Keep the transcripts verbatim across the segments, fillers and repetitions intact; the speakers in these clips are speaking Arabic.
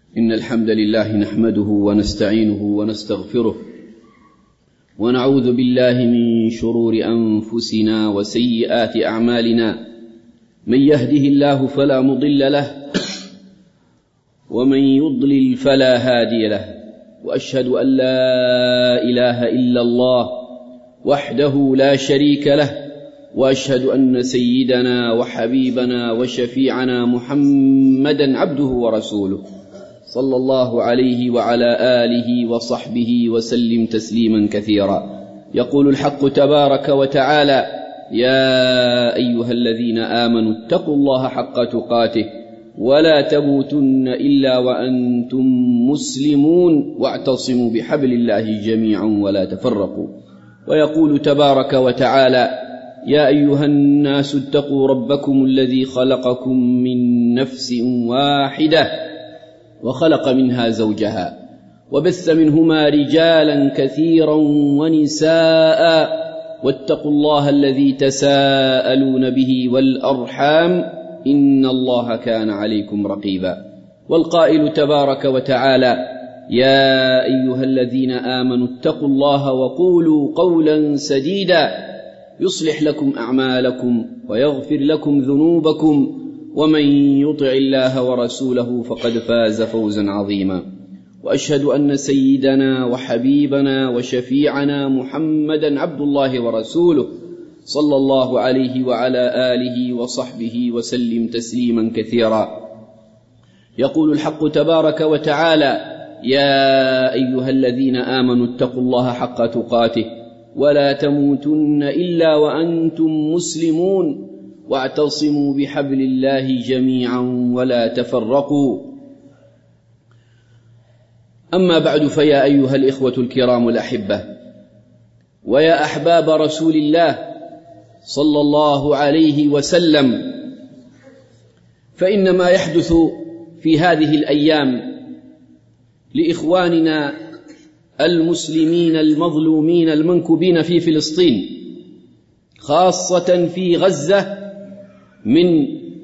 إن الحمد لله نحمده ونستعينه ونستغفره ونعوذ بالله من شرور أنفسنا وسيئات أعمالنا. من يهده الله فلا مضل له ومن يضلل فلا هادي له، وأشهد أن لا إله إلا الله وحده لا شريك له، وأشهد أن سيدنا وحبيبنا وشفيعنا محمدا عبده ورسوله صلى الله عليه وعلى آله وصحبه وسلم تسليما كثيرا. يقول الحق تبارك وتعالى: يا أيها الذين آمنوا اتقوا الله حق تقاته ولا تموتن إلا وأنتم مسلمون واعتصموا بحبل الله جميعا ولا تفرقوا. ويقول تبارك وتعالى: يا أيها الناس اتقوا ربكم الذي خلقكم من نفس واحدة وخلق منها زوجها وبث منهما رجالا كثيرا ونساء واتقوا الله الذي تساءلون به والأرحام إن الله كان عليكم رقيبا. والقائل تبارك وتعالى: يا أيها الذين آمنوا اتقوا الله وقولوا قولا سديدا يصلح لكم أعمالكم ويغفر لكم ذنوبكم ومن يطع الله ورسوله فقد فاز فوزا عظيما. وأشهد أن سيدنا وحبيبنا وشفيعنا محمدا عبد الله ورسوله صلى الله عليه وعلى آله وصحبه وسلم تسليما كثيرا. يقول الحق تبارك وتعالى: يا أيها الذين آمنوا اتقوا الله حق تقاته ولا تموتن إلا وأنتم مسلمون واعتصموا بحبل الله جميعا ولا تفرقوا. أما بعد، فيا أيها الإخوة الكرام الأحبة، ويا أحباب رسول الله صلى الله عليه وسلم، فإن ما يحدث في هذه الأيام لإخواننا المسلمين المظلومين المنكوبين في فلسطين، خاصة في غزة، من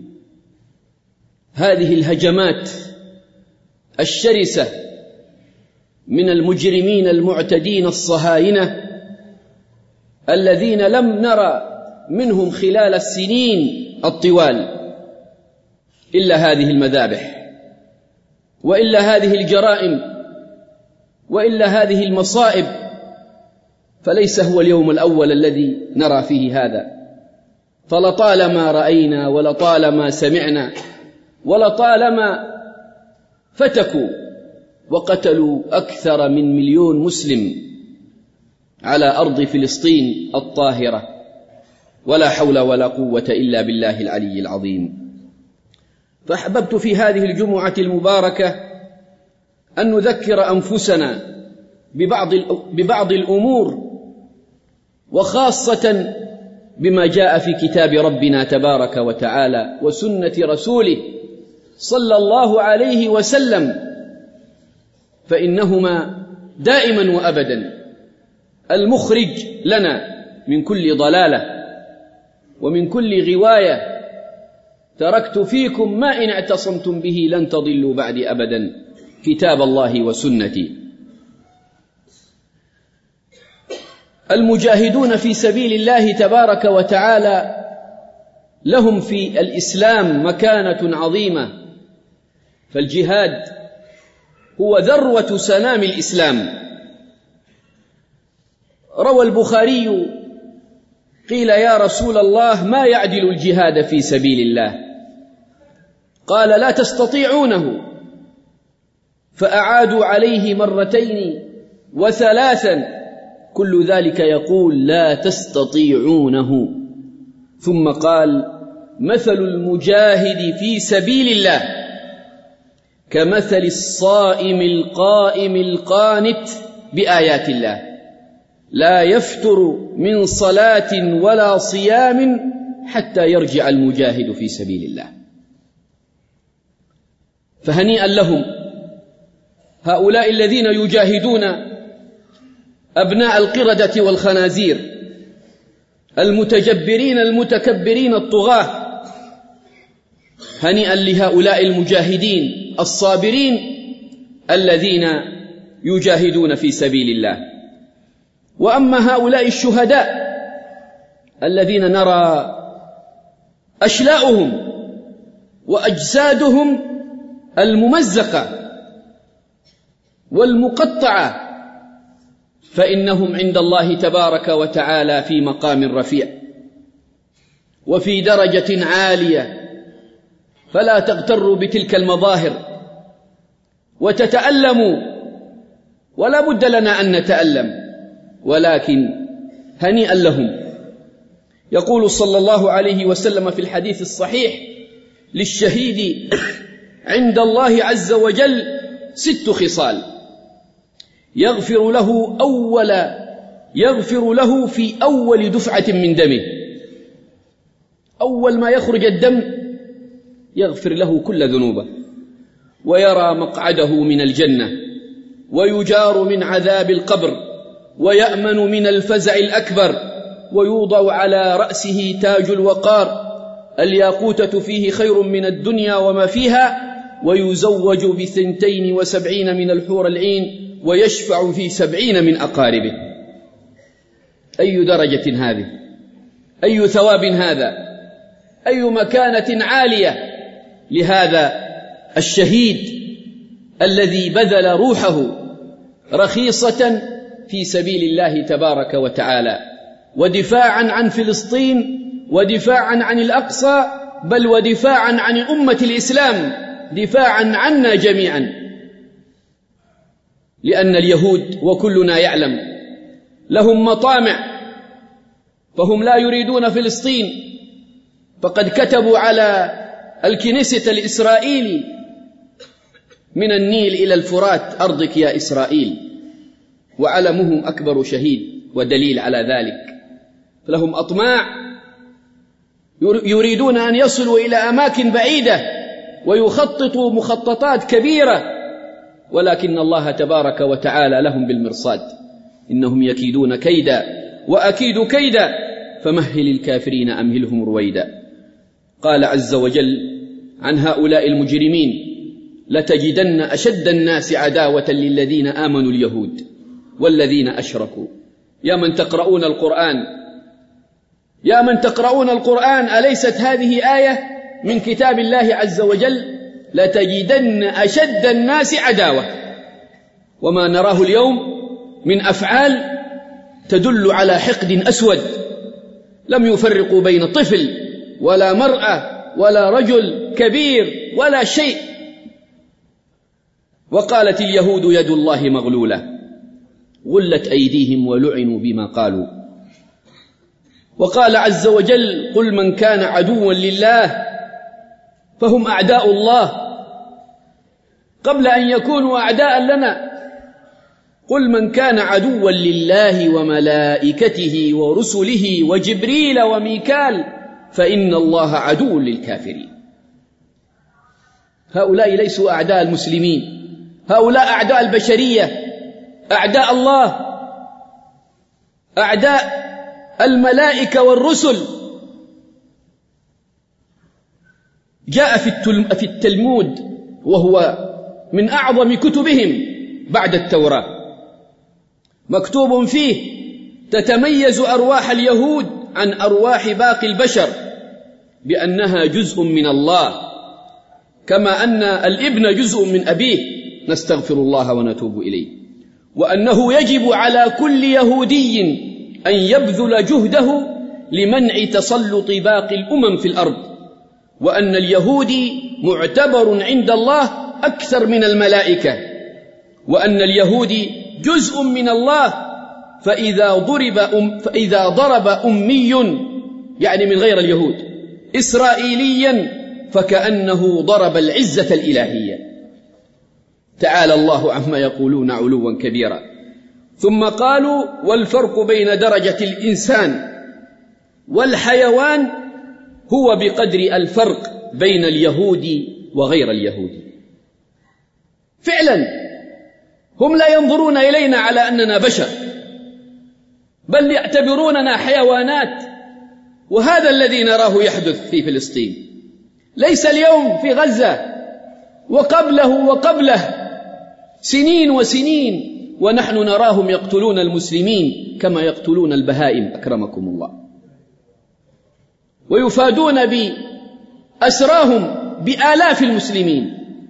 هذه الهجمات الشرسة من المجرمين المعتدين الصهاينة الذين لم نرى منهم خلال السنين الطوال إلا هذه المذابح، وإلا هذه الجرائم، وإلا هذه المصائب. فليس هو اليوم الأول الذي نرى فيه هذا، فلطالما رأينا ولطالما سمعنا ولطالما فتكوا وقتلوا أكثر من مليون مسلم على أرض فلسطين الطاهرة، ولا حول ولا قوة إلا بالله العلي العظيم. فأحببت في هذه الجمعة المباركة أن نذكر أنفسنا ببعض ببعض الأمور، وخاصة بما جاء في كتاب ربنا تبارك وتعالى وسنة رسوله صلى الله عليه وسلم، فإنهما دائما وأبدا المخرج لنا من كل ضلالة ومن كل غواية. تركت فيكم ما إن اعتصمتم به لن تضلوا بعد أبدا، كتاب الله وسنتي. المجاهدون في سبيل الله تبارك وتعالى لهم في الإسلام مكانة عظيمة، فالجهاد هو ذروة سنام الإسلام. روى البخاري: قيل يا رسول الله ما يعدل الجهاد في سبيل الله؟ قال: لا تستطيعونه. فأعادوا عليه مرتين وثلاثا، كل ذلك يقول: لا تستطيعونه. ثم قال: مثل المجاهد في سبيل الله كمثل الصائم القائم القانت بآيات الله، لا يفتر من صلاة ولا صيام حتى يرجع المجاهد في سبيل الله. فهنيئا لهم هؤلاء الذين يجاهدون أبناء القردة والخنازير المتجبرين المتكبرين الطغاة، هنيئا لهؤلاء المجاهدين الصابرين الذين يجاهدون في سبيل الله. وأما هؤلاء الشهداء الذين نرى أشلاؤهم وأجسادهم الممزقة والمقطعة فإنهم عند الله تبارك وتعالى في مقام رفيع وفي درجة عالية، فلا تغتروا بتلك المظاهر وتتألموا، ولا بد لنا أن نتألم، ولكن هنيئا لهم. يقول صلى الله عليه وسلم في الحديث الصحيح: للشهيد عند الله عز وجل ست خصال يغفر له أول يغفر له في أول دفعة من دمه، أول ما يخرج الدم يغفر له كل ذنوبه، ويرى مقعده من الجنة، ويجار من عذاب القبر، ويأمن من الفزع الأكبر، ويوضع على رأسه تاج الوقار الياقوتة فيه خير من الدنيا وما فيها، ويزوج بثنتين وسبعين من الحور العين، ويشفع في سبعين من أقاربه. أي درجة هذه؟ أي ثواب هذا؟ أي مكانة عالية لهذا الشهيد الذي بذل روحه رخيصة في سبيل الله تبارك وتعالى، ودفاعا عن فلسطين، ودفاعا عن الأقصى، بل ودفاعا عن أمة الإسلام، دفاعا عنا جميعا. لأن اليهود وكلنا يعلم لهم مطامع، فهم لا يريدون فلسطين، فقد كتبوا على الكنيسة الإسرائيلي: من النيل إلى الفرات أرضك يا إسرائيل، وعلمهم أكبر شهيد ودليل على ذلك. فلهم أطماع، يريدون أن يصلوا إلى أماكن بعيدة ويخططوا مخططات كبيرة، ولكن الله تبارك وتعالى لهم بالمرصاد. إنهم يكيدون كيدا وأكيد كيدا، فمهل الكافرين أمهلهم رويدا. قال عز وجل عن هؤلاء المجرمين: لتجدن أشد الناس عداوة للذين آمنوا اليهود والذين أشركوا. يا من تقرؤون القرآن يا من تقرؤون القرآن أليست هذه آية من كتاب الله عز وجل؟ لتجدن أشد الناس عداوة. وما نراه اليوم من أفعال تدل على حقد أسود، لم يفرقوا بين طفل ولا مرأة ولا رجل كبير ولا شيء. وقالت اليهود يد الله مغلولة غلت أيديهم ولعنوا بما قالوا. وقال عز وجل: قل من كان عدوا لله فهم أعداء الله، قبل أن يكونوا أعداء لنا. قل من كان عدوا لله وملائكته ورسله وجبريل وميكال فإن الله عدو للكافرين. هؤلاء ليسوا أعداء المسلمين، هؤلاء أعداء البشرية، أعداء الله، أعداء الملائكة والرسل. جاء في التلمود، وهو من أعظم كتبهم بعد التوراة، مكتوب فيه: تتميز أرواح اليهود عن أرواح باقي البشر بأنها جزء من الله، كما أن الابن جزء من أبيه، نستغفر الله ونتوب إليه. وأنه يجب على كل يهودي أن يبذل جهده لمنع تسلط باقي الأمم في الأرض، وأن اليهودي معتبر عند الله أكثر من الملائكة، وأن اليهودي جزء من الله، فإذا ضرب أم فإذا ضرب أمي، يعني من غير اليهود، إسرائيليا فكأنه ضرب العزة الإلهية. تعالى الله عما يقولون علوا كبيرا. ثم قالوا: والفرق بين درجة الإنسان والحيوان هو بقدر الفرق بين اليهود وغير اليهود. فعلا هم لا ينظرون إلينا على أننا بشر، بل يعتبروننا حيوانات. وهذا الذي نراه يحدث في فلسطين، ليس اليوم، في غزة وقبله وقبله. سنين وسنين ونحن نراهم يقتلون المسلمين كما يقتلون البهائم أكرمكم الله، ويفادون بأسراهم بآلاف المسلمين.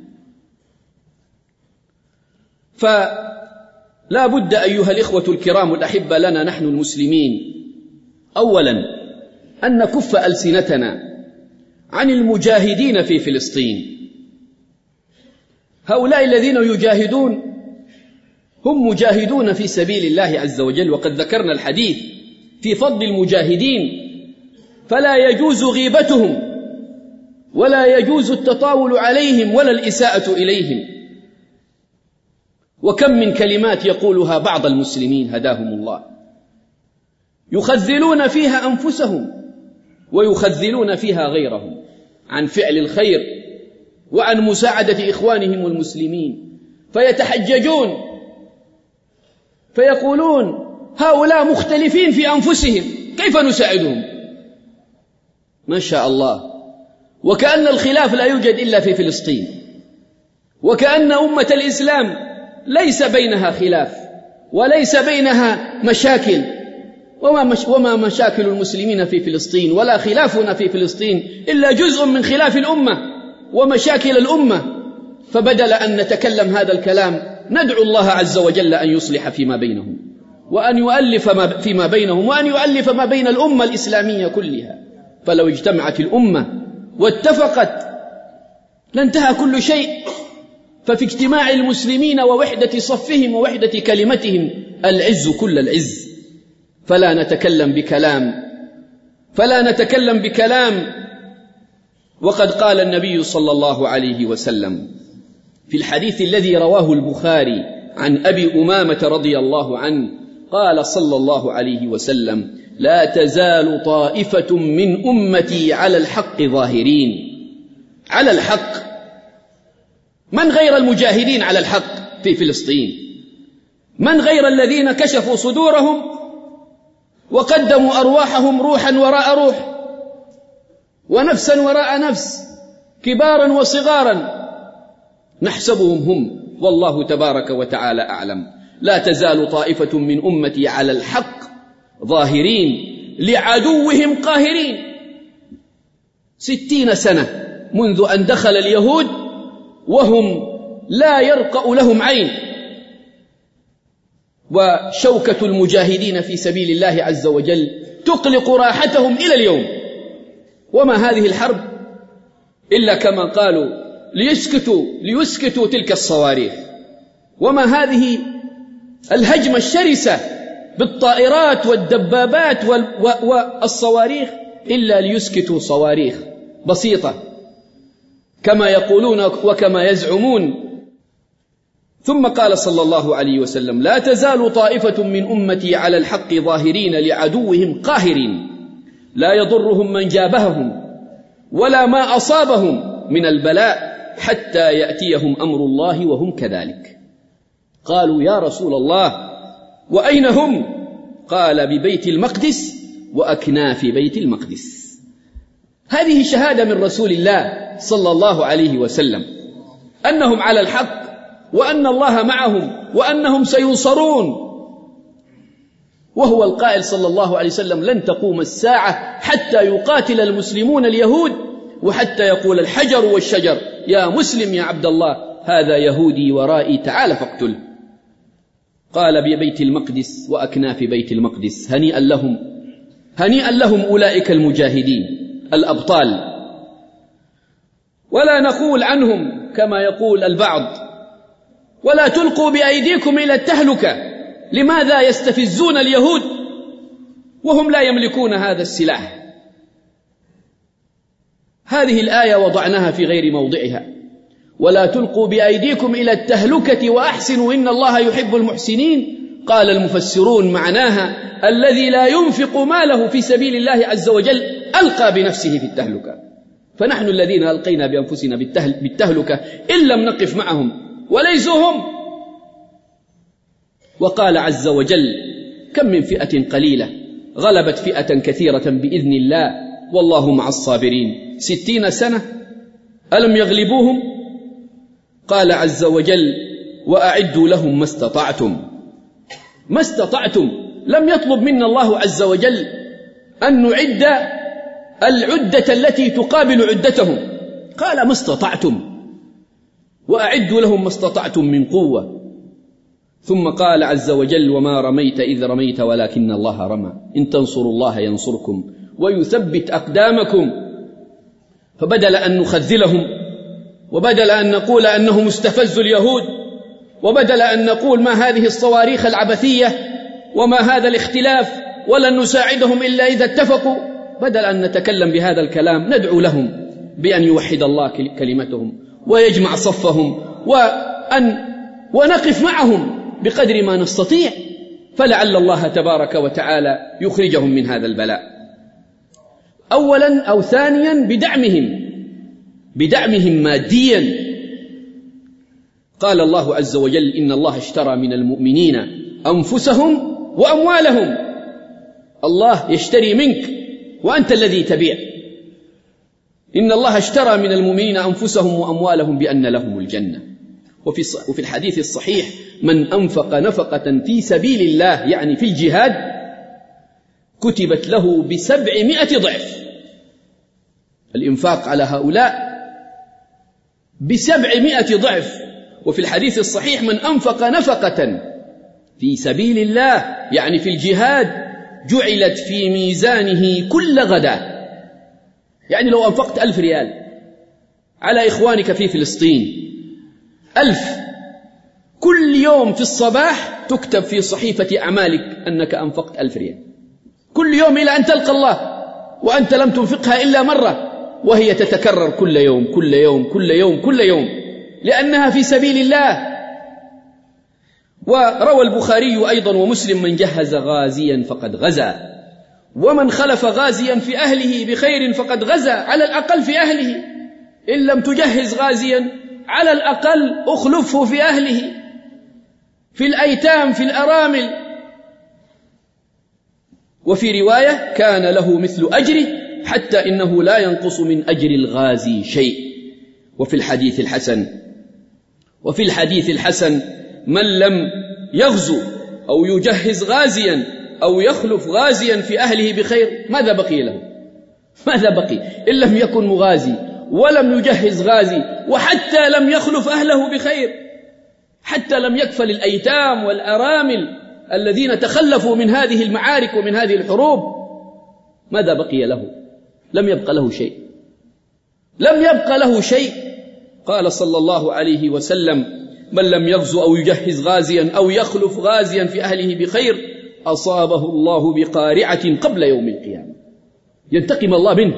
فلا بد أيها الإخوة الكرام الأحبة لنا نحن المسلمين أولا أن نكف ألسنتنا عن المجاهدين في فلسطين. هؤلاء الذين يجاهدون هم مجاهدون في سبيل الله عز وجل، وقد ذكرنا الحديث في فضل المجاهدين، فلا يجوز غيبتهم ولا يجوز التطاول عليهم ولا الإساءة إليهم. وكم من كلمات يقولها بعض المسلمين هداهم الله يخذلون فيها أنفسهم ويخذلون فيها غيرهم عن فعل الخير وعن مساعدة إخوانهم المسلمين، فيتحججون فيقولون هؤلاء مختلفين في أنفسهم كيف نساعدهم؟ ما شاء الله، وكأن الخلاف لا يوجد إلا في فلسطين، وكأن أمة الإسلام ليس بينها خلاف وليس بينها مشاكل، وما, مش وما مشاكل المسلمين في فلسطين ولا خلافنا في فلسطين إلا جزء من خلاف الأمة ومشاكل الأمة. فبدل أن نتكلم هذا الكلام ندعو الله عز وجل أن يصلح فيما بينهم وأن يؤلف ما فيما بينهم وأن يؤلف ما بين الأمة الإسلامية كلها. فلو اجتمعت الأمة واتفقت لانتهى كل شيء. ففي اجتماع المسلمين ووحدة صفهم ووحدة كلمتهم العز كل العز. فلا نتكلم بكلام فلا نتكلم بكلام وقد قال النبي صلى الله عليه وسلم في الحديث الذي رواه البخاري عن أبي أمامة رضي الله عنه قال صلى الله عليه وسلم: لا تزال طائفة من أمتي على الحق ظاهرين. على الحق، من غير المجاهدين على الحق في فلسطين؟ من غير الذين كشفوا صدورهم وقدموا أرواحهم روحا وراء روح ونفسا وراء نفس، كبارا وصغارا، نحسبهم هم والله تبارك وتعالى أعلم. لا تزال طائفة من أمتي على الحق ظاهرين لعدوهم قاهرين. ستين سنة منذ أن دخل اليهود وهم لا يرقأ لهم عين، وشوكة المجاهدين في سبيل الله عز وجل تقلق راحتهم إلى اليوم. وما هذه الحرب إلا كما قالوا ليسكتوا, ليسكتوا تلك الصواريخ. وما هذه الهجمة الشرسة بالطائرات والدبابات والصواريخ إلا ليسكتوا صواريخ بسيطة كما يقولون وكما يزعمون. ثم قال صلى الله عليه وسلم: لا تزال طائفة من أمتي على الحق ظاهرين لعدوهم قاهرين، لا يضرهم من جابههم ولا ما أصابهم من البلاء حتى يأتيهم أمر الله وهم كذلك. قالوا: يا رسول الله وأين هم؟ قال: ببيت المقدس وأكناف بيت المقدس. هذه شهادة من رسول الله صلى الله عليه وسلم أنهم على الحق وأن الله معهم وأنهم سينصرون. وهو القائل صلى الله عليه وسلم: لن تقوم الساعة حتى يقاتل المسلمون اليهود وحتى يقول الحجر والشجر: يا مسلم يا عبد الله هذا يهودي ورائي تعال فاقتله. قال: ببيت المقدس وأكناف بيت المقدس. هنيئا لهم هنيئا لهم أولئك المجاهدين الأبطال. ولا نقول عنهم كما يقول البعض: ولا تلقوا بأيديكم إلى التهلكة. لماذا يستفزون اليهود وهم لا يملكون هذا السلاح؟ هذه الآية وضعناها في غير موضعها: ولا تلقوا بأيديكم إلى التهلكة وأحسنوا إن الله يحب المحسنين. قال المفسرون معناها: الذي لا ينفق ماله في سبيل الله عز وجل ألقى بنفسه في التهلكة. فنحن الذين ألقينا بأنفسنا بالتهلكة إن لم نقف معهم وليسوا هم. وقال عز وجل: كم من فئة قليلة غلبت فئة كثيرة بإذن الله والله مع الصابرين. ستين سنة ألم يغلبوهم؟ قال عز وجل: وأعدوا لهم ما استطعتم. ما استطعتم، لم يطلب منا الله عز وجل أن نعد العدة التي تقابل عدتهم، قال ما استطعتم، وأعدوا لهم ما استطعتم من قوة. ثم قال عز وجل وما رميت إذ رميت ولكن الله رمى، إن تنصروا الله ينصركم ويثبت أقدامكم. فبدل أن نخذلهم، وبدل أن نقول أنهم استفزوا اليهود، وبدل أن نقول ما هذه الصواريخ العبثية وما هذا الاختلاف ولن نساعدهم إلا إذا اتفقوا، بدل أن نتكلم بهذا الكلام ندعو لهم بأن يوحد الله كلمتهم ويجمع صفهم، وأن ونقف معهم بقدر ما نستطيع، فلعل الله تبارك وتعالى يخرجهم من هذا البلاء. أولا أو ثانيا بدعمهم بدعمهم ماديا. قال الله عز وجل إن الله اشترى من المؤمنين أنفسهم وأموالهم. الله يشتري منك وأنت الذي تبيع. إن الله اشترى من المؤمنين أنفسهم وأموالهم بأن لهم الجنة. وفي الحديث الصحيح من أنفق نفقة في سبيل الله يعني في الجهاد كتبت له بسبعمائة ضعف. الإنفاق على هؤلاء بسبعمائة ضعف. وفي الحديث الصحيح من أنفق نفقة في سبيل الله يعني في الجهاد جعلت في ميزانه كل غداة. يعني لو أنفقت ألف ريال على إخوانك في فلسطين، ألف، كل يوم في الصباح تكتب في صحيفة أعمالك أنك أنفقت ألف ريال كل يوم إلى أن تلقى الله، وأنت لم تنفقها إلا مرة، وهي تتكرر كل يوم كل يوم كل يوم كل يوم لأنها في سبيل الله. وروى البخاري أيضا ومسلم من جهز غازيا فقد غزا، ومن خلف غازيا في أهله بخير فقد غزا، على الأقل في أهله. إن لم تجهز غازيا على الأقل أخلفه في أهله، في الأيتام في الأرامل. وفي رواية كان له مثل أجره حتى إنه لا ينقص من أجر الغازي شيء. وفي الحديث الحسن وفي الحديث الحسن من لم يغزو أو يجهز غازيا أو يخلف غازيا في أهله بخير ماذا بقي له؟ ماذا بقي؟ إن لم يكن مغازي ولم يجهز غازي وحتى لم يخلف أهله بخير، حتى لم يكفل الأيتام والأرامل الذين تخلفوا من هذه المعارك ومن هذه الحروب، ماذا بقي له؟ لم يبق له شيء، لم يبق له شيء. قال صلى الله عليه وسلم من لم يغزو أو يجهز غازيا أو يخلف غازيا في أهله بخير أصابه الله بقارعة قبل يوم القيامة. ينتقم الله منه،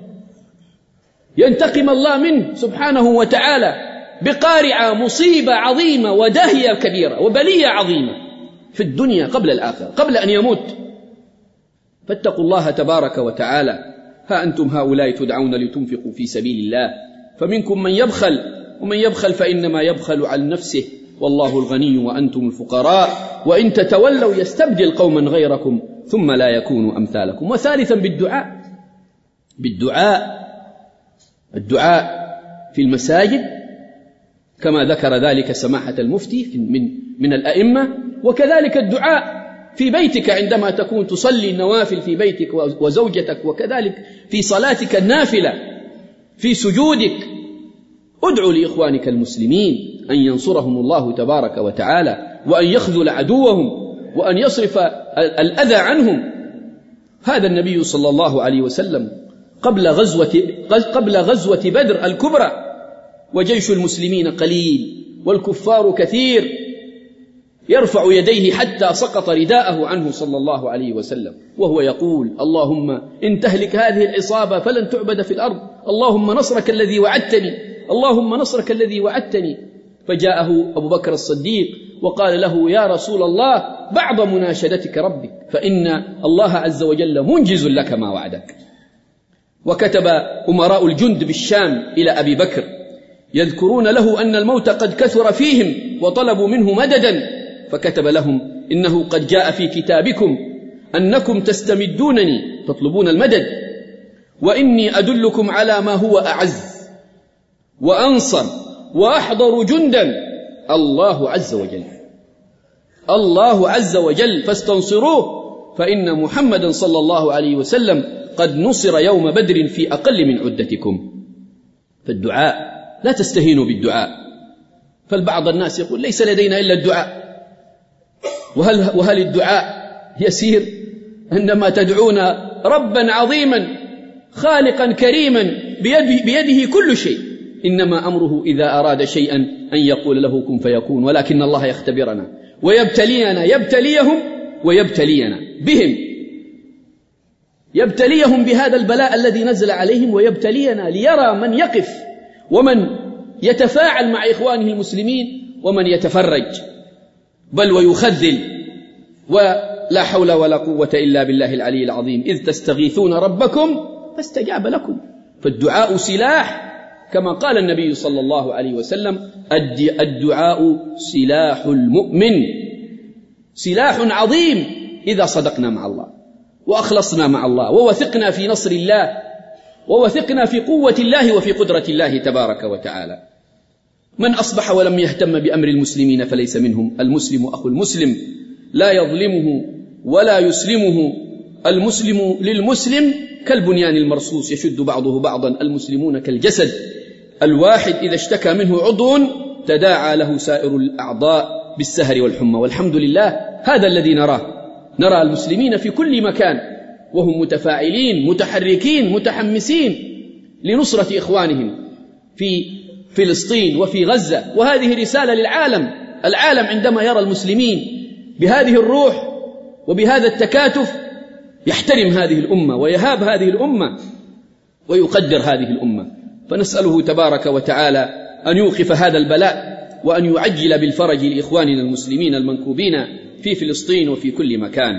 ينتقم الله منه سبحانه وتعالى بقارعة، مصيبة عظيمة وداهية كبيرة وبلية عظيمة في الدنيا قبل الآخرة، قبل أن يموت. فاتقوا الله تبارك وتعالى. ها أنتم هؤلاء تدعون لتنفقوا في سبيل الله، فمنكم من يبخل، ومن يبخل فإنما يبخل عن نفسه، والله الغني وأنتم الفقراء، وإن تتولوا يستبدل قوما غيركم ثم لا يكونوا أمثالكم. وثالثا بالدعاء، بالدعاء الدعاء في المساجد كما ذكر ذلك سماحة المفتي من من الأئمة، وكذلك الدعاء في بيتك عندما تكون تصلي النوافل في بيتك وزوجتك، وكذلك في صلاتك النافلة في سجودك. ادعو لإخوانك المسلمين أن ينصرهم الله تبارك وتعالى، وأن يخذل عدوهم، وأن يصرف الأذى عنهم. هذا النبي صلى الله عليه وسلم قبل غزوة قبل غزوة بدر الكبرى وجيش المسلمين قليل والكفار كثير، يرفع يديه حتى سقط رداءه عنه صلى الله عليه وسلم وهو يقول اللهم إن تهلك هذه العصابة فلن تعبد في الأرض، اللهم نصرك الذي وعدتني، اللهم نصرك الذي وعدتني. فجاءه أبو بكر الصديق وقال له يا رسول الله بعض مناشدتك ربك، فإن الله عز وجل منجز لك ما وعدك. وكتب أمراء الجند بالشام إلى أبي بكر يذكرون له أن الموت قد كثر فيهم وطلبوا منه مددا، فكتب لهم إنه قد جاء في كتابكم أنكم تستمدونني تطلبون المدد، وإني أدلكم على ما هو أعز وأنصر وأحضر جندا الله عز وجل، الله عز وجل، فاستنصروه فإن محمدا صلى الله عليه وسلم قد نصر يوم بدر في أقل من عدتكم. فالدعاء لا تستهينوا بالدعاء، فالبعض الناس يقول ليس لدينا إلا الدعاء، وهل, وهل الدعاء يسير؟ عندما تدعون ربا عظيما خالقا كريما بيده, بيده كل شيء، إنما أمره إذا أراد شيئا أن يقول له كن فيكون، ولكن الله يختبرنا ويبتلينا، يبتليهم ويبتلينا بهم، يبتليهم بهذا البلاء الذي نزل عليهم ويبتلينا ليرى من يقف ومن يتفاعل مع إخوانه المسلمين ومن يتفرج بل ويخذل. ولا حول ولا قوة إلا بالله العلي العظيم، إذ تستغيثون ربكم فاستجاب لكم. فالدعاء سلاح، كما قال النبي صلى الله عليه وسلم: الدعاء سلاح المؤمن، سلاح عظيم إذا صدقنا مع الله وأخلصنا مع الله ووثقنا في نصر الله ووثقنا في قوة الله وفي قدرة الله تبارك وتعالى. من أصبح ولم يهتم بأمر المسلمين فليس منهم. المسلم أخو المسلم لا يظلمه ولا يسلمه. المسلم للمسلم كالبنيان المرصوص يشد بعضه بعضا. المسلمون كالجسد الواحد إذا اشتكى منه عضو تداعى له سائر الأعضاء بالسهر والحمى. والحمد لله هذا الذي نراه، نرى المسلمين في كل مكان وهم متفاعلين متحركين متحمسين لنصرة إخوانهم في فلسطين وفي غزة. وهذه رسالة للعالم. العالم عندما يرى المسلمين بهذه الروح وبهذا التكاتف يحترم هذه الأمة ويهاب هذه الأمة ويقدر هذه الأمة. فنسأله تبارك وتعالى أن يوقف هذا البلاء وأن يعجل بالفرج لإخواننا المسلمين المنكوبين في فلسطين وفي كل مكان.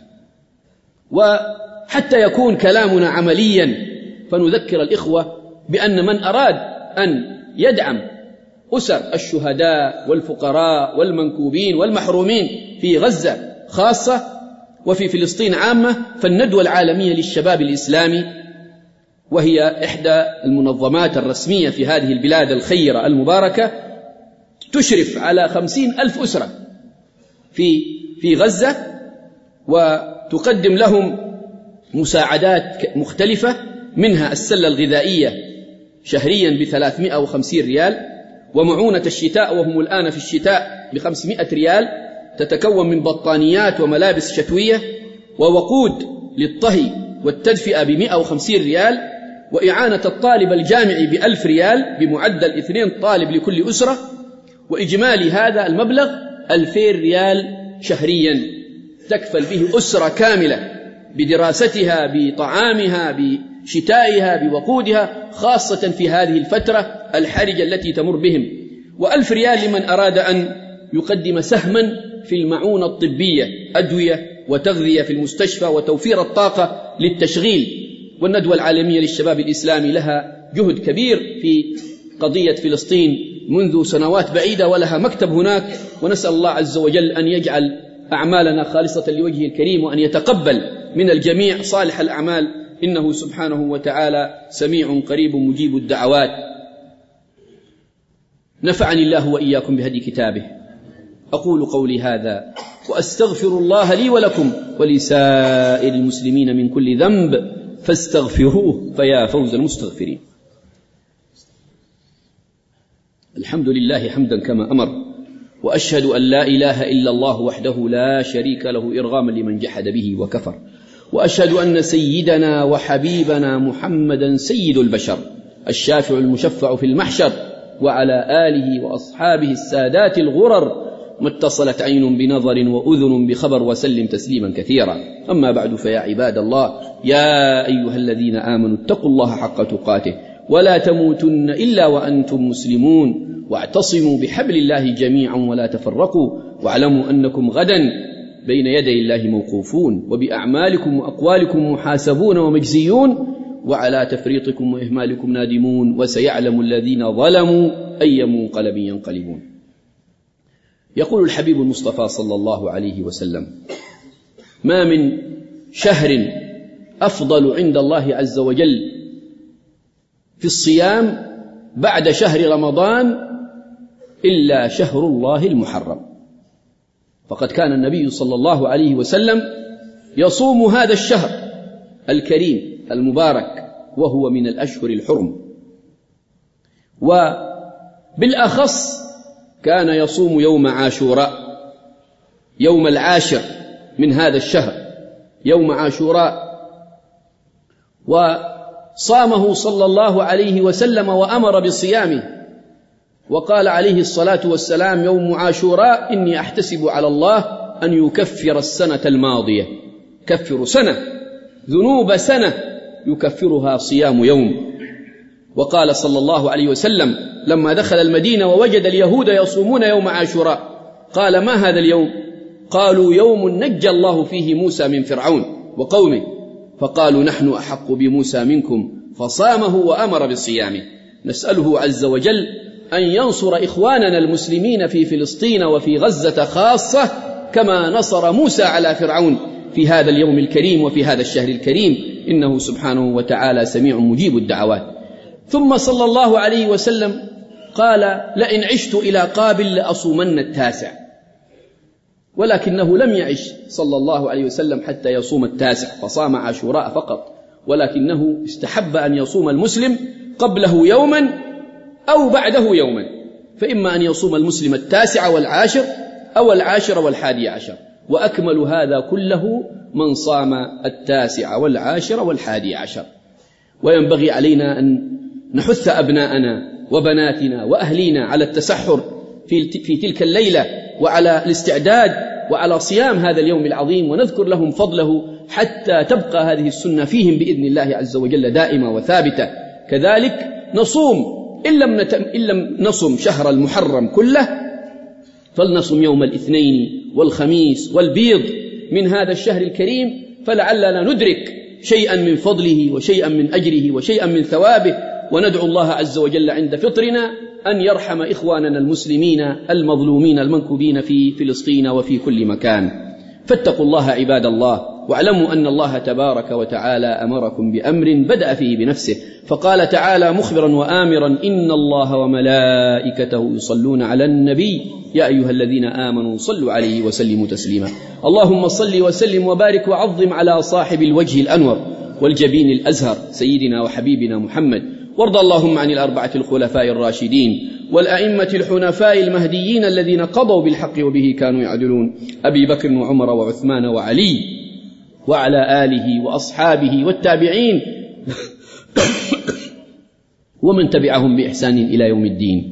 وحتى يكون كلامنا عمليا فنذكر الإخوة بأن من أراد أن يدعم أسر الشهداء والفقراء والمنكوبين والمحرومين في غزة خاصة وفي فلسطين عامة، فالندوة العالمية للشباب الإسلامي، وهي إحدى المنظمات الرسمية في هذه البلاد الخيرة المباركة، تشرف على خمسين ألف أسرة في في غزة وتقدم لهم مساعدات مختلفة، منها السلة الغذائية شهريا بثلاثمائة وخمسين ريال، ومعونة الشتاء وهم الآن في الشتاء بخمسمائة ريال، تتكون من بطانيات وملابس شتوية، ووقود للطهي والتدفئة بمائة وخمسين ريال، وإعانة الطالب الجامعي بألف ريال بمعدل اثنين طالب لكل أسرة، وإجمالي هذا المبلغ ألفين ريال شهريا تكفل به أسرة كاملة بدراستها بطعامها بشتائها بوقودها، خاصة في هذه الفترة الحرجة التي تمر بهم. وألف ريال لمن أراد أن يقدم سهما في المعونة الطبية، أدوية وتغذية في المستشفى وتوفير الطاقة للتشغيل. والندوة العالمية للشباب الإسلامي لها جهد كبير في قضية فلسطين منذ سنوات بعيدة ولها مكتب هناك، ونسأل الله عز وجل أن يجعل أعمالنا خالصة لوجهه الكريم وأن يتقبل من الجميع صالح الأعمال، إنه سبحانه وتعالى سميع قريب مجيب الدعوات. نفعني الله وإياكم بهدي كتابه. أقول قولي هذا وأستغفر الله لي ولكم ولسائر المسلمين من كل ذنب فاستغفروه فيا فوز المستغفرين. الحمد لله حمدا كما أمر، وأشهد أن لا إله إلا الله وحده لا شريك له إرغاما لمن جحد به وكفر، وأشهد أن سيدنا وحبيبنا محمدا سيد البشر الشافع المشفع في المحشر، وعلى آله وأصحابه السادات الغرر، ما اتصلت عين بنظر وأذن بخبر، وسلم تسليما كثيرا. أما بعد، فيا عباد الله، يا أيها الذين آمنوا اتقوا الله حق تقاته ولا تموتن إلا وأنتم مسلمون، واعتصموا بحبل الله جميعا ولا تفرقوا، واعلموا أنكم غدا بين يدي الله موقوفون، وبأعمالكم وأقوالكم محاسبون ومجزيون، وعلى تفريطكم وإهمالكم نادمون، وسيعلم الذين ظلموا أي منقلب ينقلبون. يقول الحبيب المصطفى صلى الله عليه وسلم: ما من شهر أفضل عند الله عز وجل في الصيام بعد شهر رمضان إلا شهر الله المحرم. فقد كان النبي صلى الله عليه وسلم يصوم هذا الشهر الكريم المبارك وهو من الأشهر الحرم، وبالأخص كان يصوم يوم عاشوراء، يوم العاشر من هذا الشهر، يوم عاشوراء، وصامه صلى الله عليه وسلم وأمر بصيامه، وقال عليه الصلاة والسلام: يوم عاشوراء إني أحتسب على الله أن يكفر السنة الماضية، كفر سنة، ذنوب سنة يكفرها صيام يوم. وقال صلى الله عليه وسلم لما دخل المدينة ووجد اليهود يصومون يوم عاشوراء قال: ما هذا اليوم؟ قالوا: يوم نجى الله فيه موسى من فرعون وقومه. فقالوا: نحن أحق بموسى منكم، فصامه وأمر بصيامه. نسأله عز وجل أن ينصر إخواننا المسلمين في فلسطين وفي غزة خاصة كما نصر موسى على فرعون في هذا اليوم الكريم وفي هذا الشهر الكريم، إنه سبحانه وتعالى سميع مجيب الدعوات. ثم صلى الله عليه وسلم قال: لئن عشت إلى قابل لأصومن التاسع، ولكنه لم يعش صلى الله عليه وسلم حتى يصوم التاسع، فصام عاشوراء فقط، ولكنه استحب أن يصوم المسلم قبله يوما أو بعده يوما، فإما أن يصوم المسلم التاسع والعاشر أو العاشر والحادي عشر، وأكمل هذا كله من صام التاسع والعاشر والحادي عشر. وينبغي علينا أن نحث أبناءنا وبناتنا وأهلينا على التسحر في تلك الليلة، وعلى الاستعداد وعلى صيام هذا اليوم العظيم، ونذكر لهم فضله حتى تبقى هذه السنة فيهم بإذن الله عز وجل دائمة وثابتة. كذلك نصوم إن لم, نتم إن لم نصم شهر المحرم كله، فلنصم يوم الاثنين والخميس والبيض من هذا الشهر الكريم، فلعلنا ندرك شيئا من فضله وشيئا من أجره وشيئا من ثوابه، وندعو الله عز وجل عند فطرنا أن يرحم إخواننا المسلمين المظلومين المنكوبين في فلسطين وفي كل مكان. فاتقوا الله عباد الله، واعلموا أن الله تبارك وتعالى أمركم بأمر بدأ فيه بنفسه، فقال تعالى مخبرا وآمرا: إن الله وملائكته يصلون على النبي يا أيها الذين آمنوا صلوا عليه وسلموا تسليما. اللهم صل وسلم وبارك وعظم على صاحب الوجه الأنور والجبين الأزهر سيدنا وحبيبنا محمد، وارض اللهم عن الأربعة الخلفاء الراشدين والأئمة الحنفاء المهديين الذين قضوا بالحق وبه كانوا يعدلون، أبي بكر وعمر وعثمان وعلي، وعلى آله وأصحابه والتابعين ومن تبعهم بإحسان إلى يوم الدين،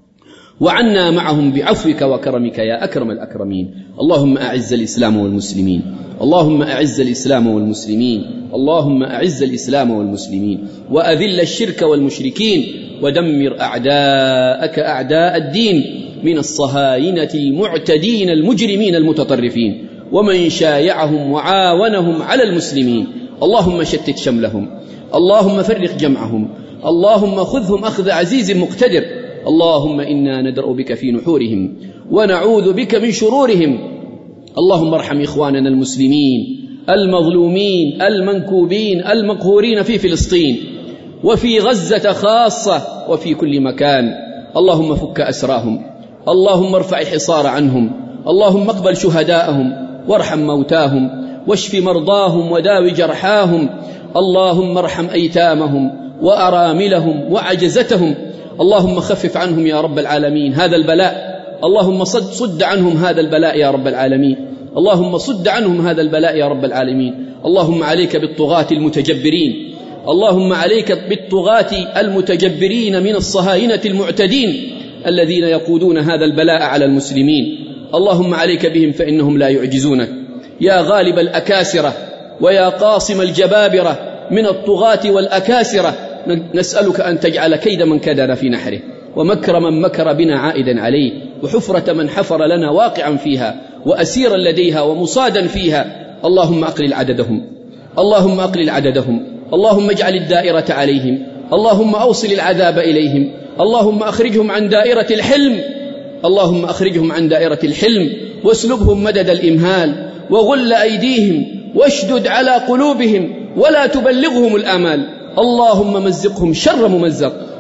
وعنا معهم بعفوك وكرمك يا أكرم الأكرمين. اللهم أعز الإسلام والمسلمين، اللهم أعز الإسلام والمسلمين، اللهم أعز الإسلام والمسلمين، وأذل الشرك والمشركين، ودمر أعداءك أعداء الدين من الصهاينة المعتدين المجرمين المتطرفين، ومن شايعهم وعاونهم على المسلمين. اللهم شتت شملهم، اللهم فرق جمعهم، اللهم خذهم أخذ عزيز مقتدر. اللهم إنا ندرأ بك في نحورهم ونعوذ بك من شرورهم. اللهم ارحم إخواننا المسلمين المظلومين المنكوبين المقهورين في فلسطين وفي غزة خاصة وفي كل مكان. اللهم فك أسراهم، اللهم ارفع الحصار عنهم، اللهم اقبل شهداءهم وارحم موتاهم واشف مرضاهم وداوي جرحاهم. اللهم ارحم أيتامهم وأراملهم وعجزتهم. اللهم خفف عنهم يا رب العالمين هذا البلاء، اللهم صد, صد عنهم هذا البلاء يا رب العالمين، اللهم صد عنهم هذا البلاء يا رب العالمين. اللهم عليك بالطغاة المتجبرين، اللهم عليك بالطغاة المتجبرين من الصهاينة المعتدين الذين يقودون هذا البلاء على المسلمين. اللهم عليك بهم فإنهم لا يعجزونك يا غالب الأكاسرة ويا قاصم الجبابرة من الطغاة والأكاسرة. نسألك أن تجعل كيد من كدنا في نحره، ومكر من مكر بنا عائدا عليه، وحفرة من حفر لنا واقعا فيها، وأسيرا لديها ومصادا فيها. اللهم أقلل عددهم، اللهم أقلل عددهم، اللهم اجعل الدائرة عليهم، اللهم أوصل العذاب إليهم، اللهم أخرجهم عن دائرة الحلم، اللهم أخرجهم عن دائرة الحلم، واسلبهم مدد الإمهال، وغل أيديهم، واشدد على قلوبهم، ولا تبلغهم الآمال. اللهم مزقهم شر ممزق،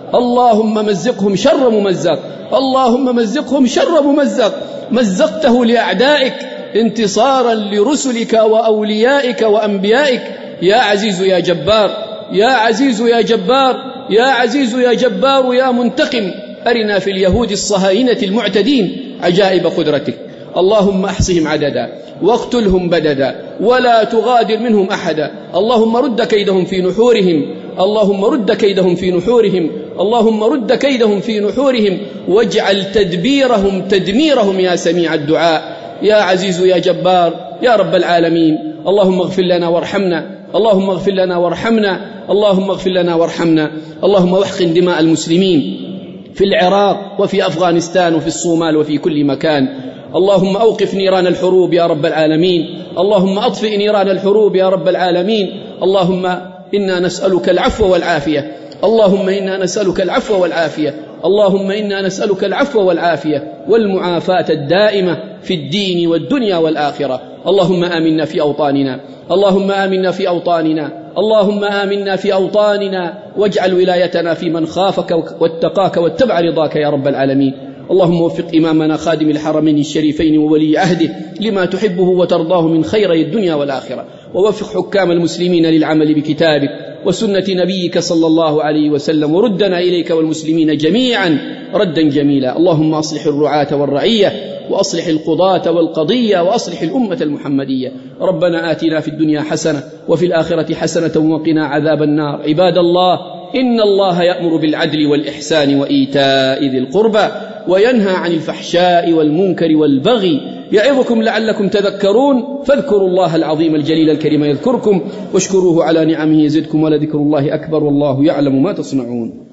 اللهم مزقهم شر ممزق، اللهم مزقهم شر ممزق، مزقته لأعدائك انتصارا لرسلك وأوليائك وأنبيائك. يا عزيز يا جبار، يا عزيز يا جبار، يا عزيز يا جبار يا منتقم، أرنا في اليهود الصهاينة المعتدين عجائب قدرتك. اللهم أحصهم عددا واقتلهم بددا ولا تغادر منهم أحدا. اللهم رد كيدهم في نحورهم، اللهم رد كيدهم في نحورهم، اللهم رد كيدهم في نحورهم، واجعل تدبيرهم تدميرهم يا سميع الدعاء. يا عزيز يا جبار يا رب العالمين، اللهم اغفر لنا وارحمنا، اللهم اغفر لنا وارحمنا، اللهم اغفر لنا وارحمنا. اللهم واحقن دماء المسلمين في العراق وفي أفغانستان وفي الصومال وفي كل مكان. اللهم أوقف نيران الحروب يا رب العالمين، اللهم أطفئ نيران الحروب يا رب العالمين. اللهم إنا نسألك العفو والعافية، اللهم إنا نسألك العفو والعافية، اللهم إنا نسألك العفو والعافية والمعافاة الدائمة في الدين والدنيا والآخرة. اللهم آمنا في أوطاننا، اللهم آمنا في أوطاننا، اللهم آمنا في أوطاننا، واجعل ولايتنا في من خافك واتقاك واتبع رضاك يا رب العالمين. اللهم وفق إمامنا خادم الحرمين الشريفين وولي عهده لما تحبه وترضاه من خيري الدنيا والآخرة، ووفق حكام المسلمين للعمل بكتابك وسنة نبيك صلى الله عليه وسلم، وردنا إليك والمسلمين جميعا ردا جميلا. اللهم أصلح الرعاة والرعية، وأصلح القضاة والقضية، وأصلح الأمة المحمدية. ربنا آتنا في الدنيا حسنة وفي الآخرة حسنة وقنا عذاب النار. عباد الله، إن الله يأمر بالعدل والإحسان وإيتاء ذي القربى وينهى عن الفحشاء والمنكر والبغي، يعظكم لعلكم تذكرون. فاذكروا الله العظيم الجليل الكريم يذكركم، واشكروه على نعمه يزدكم، ولذكر الله أكبر، والله يعلم ما تصنعون.